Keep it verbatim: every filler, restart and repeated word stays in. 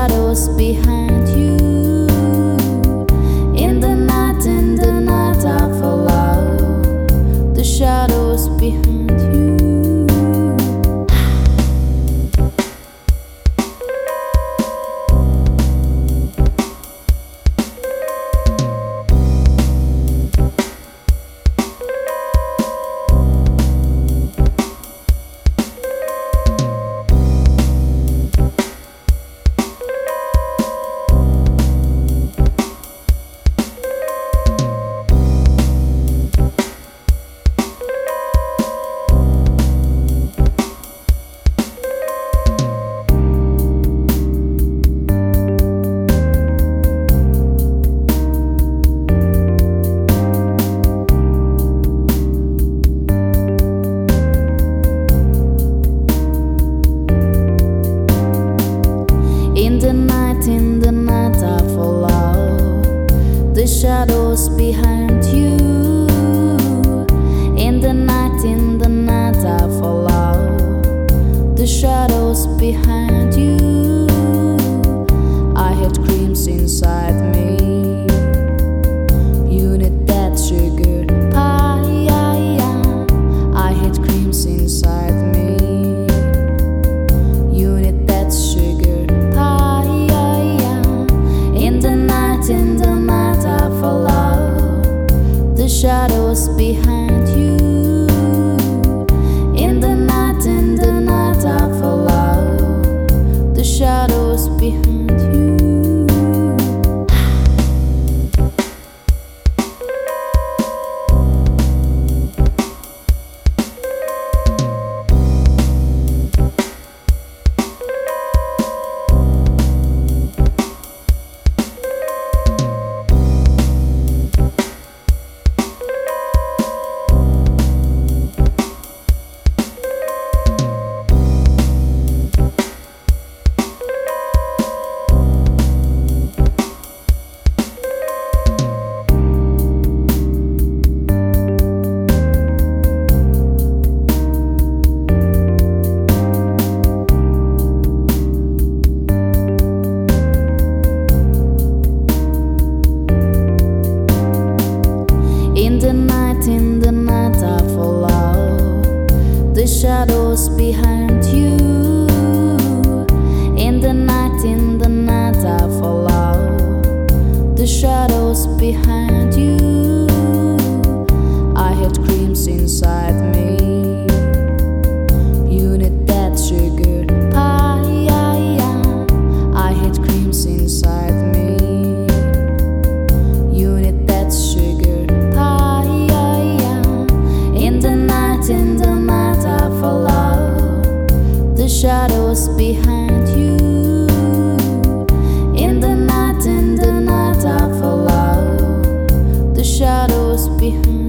shadows behind you. In the night, in the night I follow the shadows behind you. In the night, in the night I follow the shadows behind you. In the night, in the night I follow the shadows behind you. I had dreams inside me. You need that sugar pie. I had dreams inside me. You need that sugar pie. In the night, in the night I follow the shadows behind you. In the night, in the night I follow the shadows behind you. In the night, in the night I follow the shadows behind you. In the night, in the night I follow the shadows behind you. I had dreams inside me. You need that sugar pie. I had dreams inside me. You need that sugar pie. In the night, in the night I follow the shadows behind you. In the night, in the night I follow the shadows behind you.